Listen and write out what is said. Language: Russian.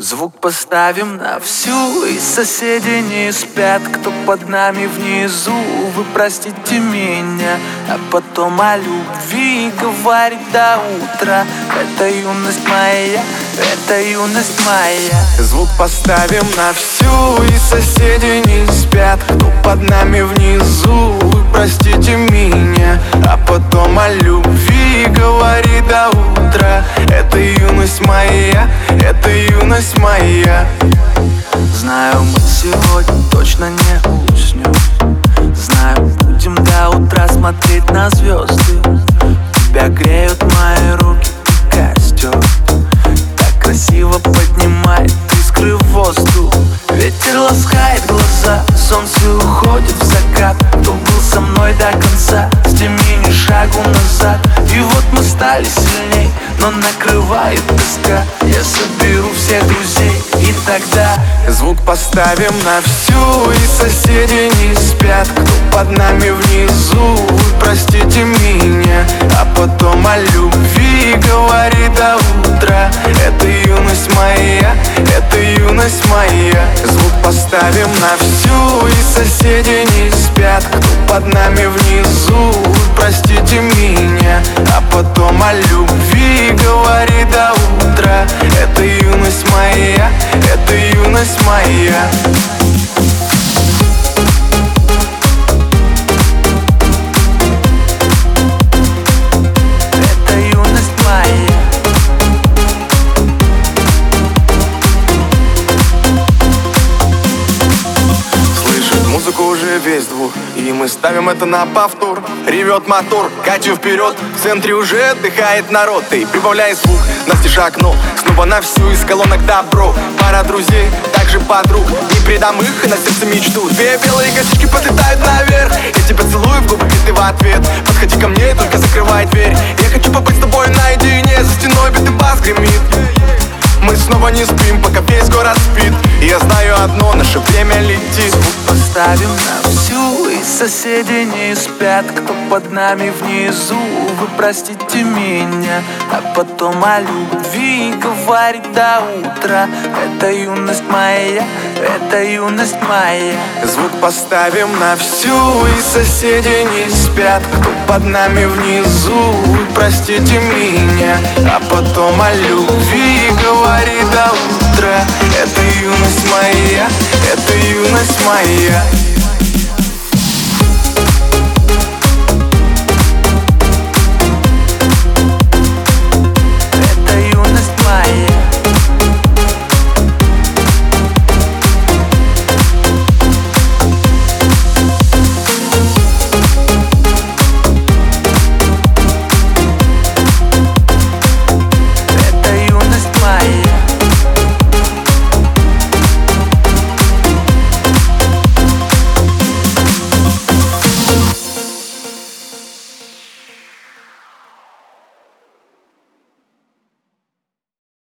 Звук поставим на всю, и соседи не спят. Кто под нами внизу, вы простите меня. А потом о любви говорит до утра. Это юность моя, это юность моя. Звук поставим на всю, и соседи не спят. Кто под нами внизу, вы простите меня. А потом о любви говорит до утра. Это юность моя, это юность моя. Знаю, мы сегодня точно не уснем. Знаю, будем до утра смотреть на звезды. Тебя греют мои руки, костер так красиво поднимает искры в воздух. Ветер ласкает глаза, солнце уходит в закат. Кто был со мной до конца, с теми ни шагу назад. И вот мы стали сильней, но накрывает тоска. Я соберу всех друзей, и тогда звук поставим на всю, и соседи не спят. Кто под нами внизу, вы простите меня. А потом о любви говорит до утра. Это юность моя, это юность моя. Звук поставим на всю, и соседи не спят. Кто под нами внизу, вы простите меня. А потом о любви говорит до утра. Это юность моя, это юность моя. это юность моя. Слышит музыку уже весь двор, и мы ставим это на повтор. Ревет мотор, катю вперед, в центре уже отдыхает народ. Ты прибавляй звук, настежь окно, снова на всю, из колонок добро. Пара друзей, также подруг, не предам их и на сердце мечту. Две белые косички подлетают наверх, я тебя целую в губы, и ты в ответ. Подходи ко мне, только закрывай дверь. Я хочу побыть с тобой наедине, за стеной бит и бас гремит. Мы снова не спим, пока весь город спит. И я знаю одно, наше время летит. Звук поставим на всю, и соседи не спят. Кто под нами внизу, вы простите меня. А потом о любви говорит до утра. Это юность моя, это юность моя. Звук поставим на всю, и соседи не спят. Кто под нами внизу, вы простите меня. А потом о любви говорит до утра. Это юность моя, это юность моя.